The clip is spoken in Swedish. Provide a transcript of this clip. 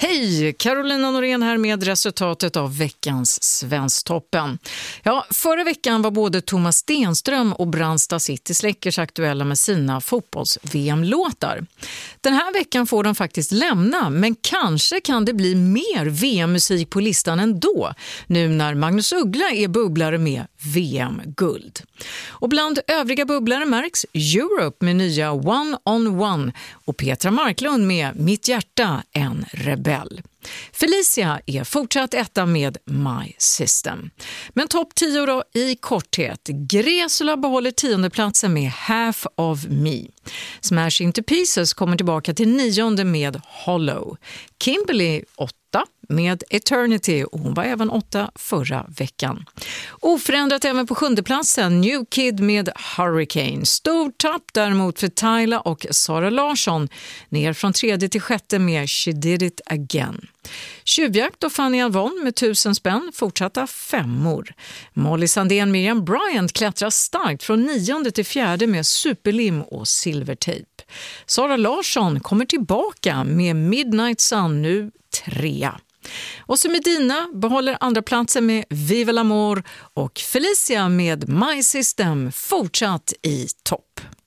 Hej, Carolina Norén här med resultatet av veckans Svensktoppen. Ja, förra veckan var både Thomas Stenström och Brandsta City Släckers aktuella med sina fotbolls-VM-låtar. Den här veckan får de faktiskt lämna, men kanske kan det bli mer VM-musik på listan ändå, nu när Magnus Uggla är bubblare med VM-guld. Och bland övriga bubblare märks Europe med nya One on One och Petra Marklund med Mitt hjärta, en rebell. Felicia är fortsatt etta med My System. Men topp 10 då i korthet. Gresula behåller 10:e platsen med Half of Me. Smash Into Pieces kommer tillbaka till 9:e med Hollow. Kimberly 8 med Eternity och hon var även 8 förra veckan. Oförändrat även på 7:e platsen New Kid med Hurricane. Stor tapp däremot för Tyla och Sara Larsson, ner från 3:e till 6:e med She Did It Again. Tjuvjakt och Fanny Alvon med 1000 spänn, fortsatta 5:or. Molly Sandén Miriam Bryant klättrar starkt från 9:e till 4:e med Superlim och Silvertape. Sara Larsson kommer tillbaka med Midnight Sun, nu 3:a. Och så Medina behåller andra platsen med Viva l'Amor och Felicia med My System fortsatt i topp.